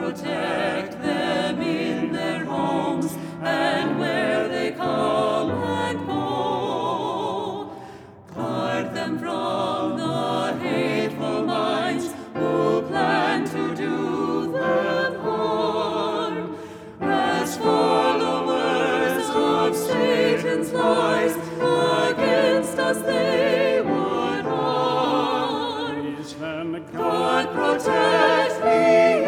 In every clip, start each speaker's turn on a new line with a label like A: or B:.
A: protect them in their homes and where they come and go. Guard them from the hateful minds who plan to do them harm. As followers of Satan's lies, against us they would arm. God protect the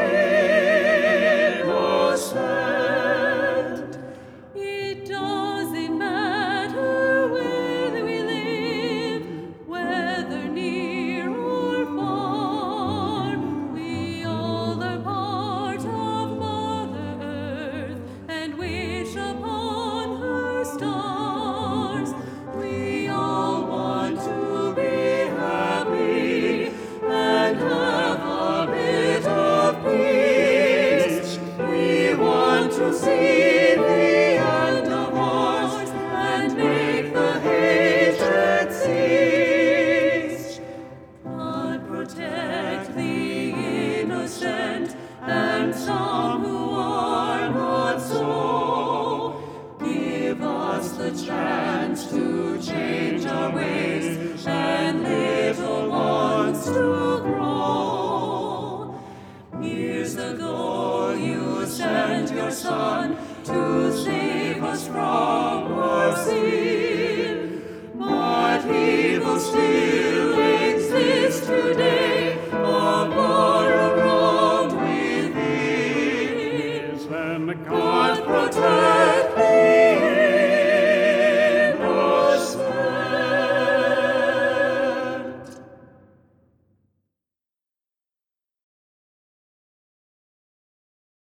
A: innocent. It doesn't matter where we live, whether near or far. We all are part of Mother Earth and wish upon her stars. We all want to be happy and have a bit of peace. We want to see the end of wars and make the hatred cease. God protect the innocent and some who are not so. Give us the chance to change our ways and little ones to grow. Years ago you sent your Son to save us from our sin, but evil still